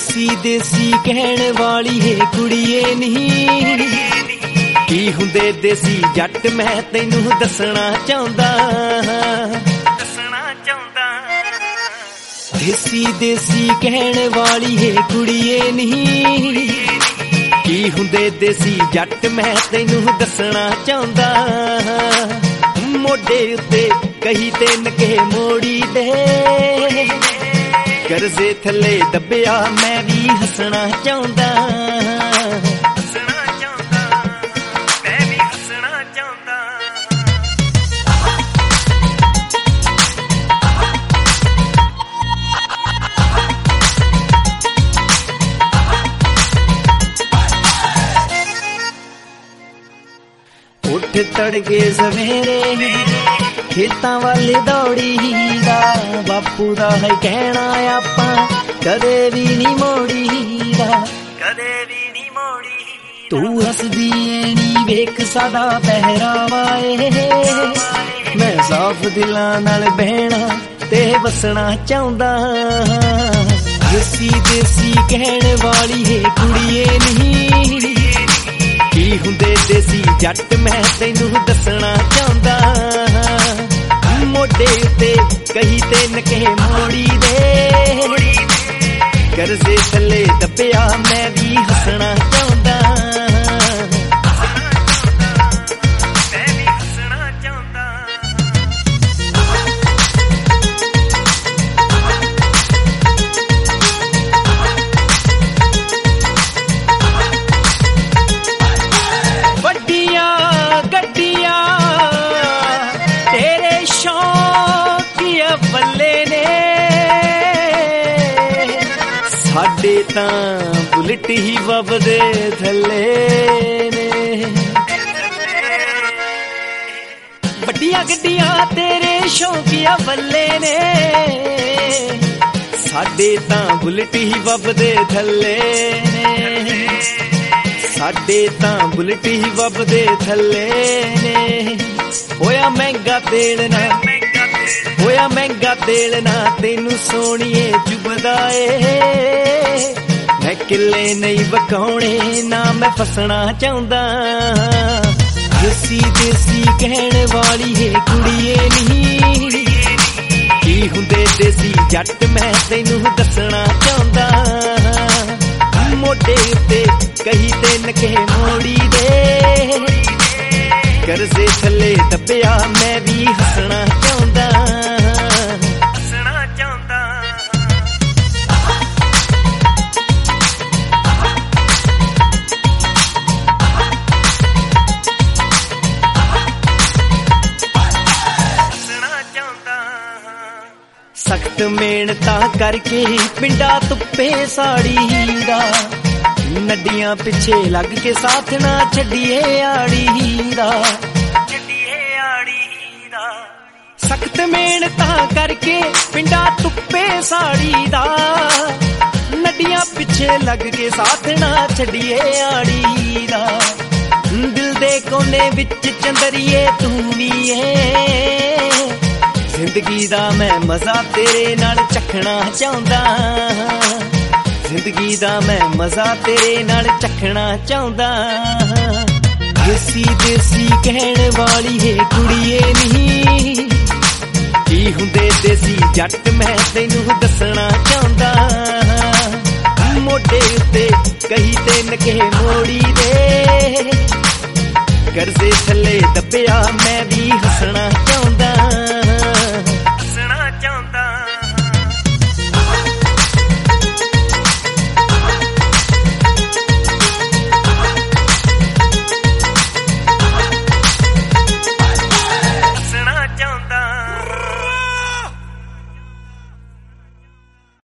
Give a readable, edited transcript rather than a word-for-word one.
देसी देसी कहने वाली है कुड़िए नहीं की हुंदे देसी जट मैं तैनू दसना चाहुंदा देसी देसी कहने वाली है कुड़िए नहीं की हुंदे देसी जट मैं तैनू दसना चाहुंदा मोढे उत्ते कही ते नके मोड़ी दे करजे थले दबिया मैं भी हसना चाहुंदा उठ तड़के सवेरे खेतां वाले दौड़ी दा बापू दा है कहना आपां कदे भी नहीं मोड़ी दा तू हसदी नी वेख सादा पहरावा मैं साफ दिलां नाल बहना ते वसना चाहुंदा देसी देसी कहने वाली है कुड़िए नहीं की हुंदे देसी जट मैं तैनू दसना चाहुंदा मोढे उत्ते कही ते नके मोड़ी दे करजे थले दबिया मैं भी हसना चाहुंदा साडे तां बुलेट ही वबदे थले ने वड्डियां गड्डियां तेरे शौकिया बल्ले ने साडे तां बुलेट ही वबदे थले ने साडे तां बुलेट ही वबदे थले ने होया महंगा तेलना होया महंगा तेलना तेनू सोनिए चुभदा मैं किले नहीं बकाउणे ना मैं फसना चाहुंदा देसी देसी कहने वाली है कुड़िए नहीं की हुंदे देसी जट मैं तैनू दसना चाहुंदा मोढे उत्ते कही ते नके मोड़ी दे करजे थले दबिया मैं भी हसना चाहुंदा सख्त मेहनता करके पिंडा तुप्पे साड़ी दा नडियां पिछे लग के साथ ना छड़िए आड़ी दा सख्त मेहनता करके पिंडा तुप्पे साड़ी दा नडियां पिछे लग के साथ ना छड़िए आड़ी दा दिल दे कोने विच चंदरिए तू भी है जिंदगी दा मैं मजा तेरे नाल चखना चाहुंदा जिंदगी दा मैं मजा तेरे नाल चखना चाहुंदा देसी देसी कहने वाली है कुड़िए नहीं की हुंदे देसी जट मैं तैनू दसना चाहुंदा मोढे उत्ते कही ते नके मोड़ी दे करजे थले दबिया मैं भी हसना चाहुंदा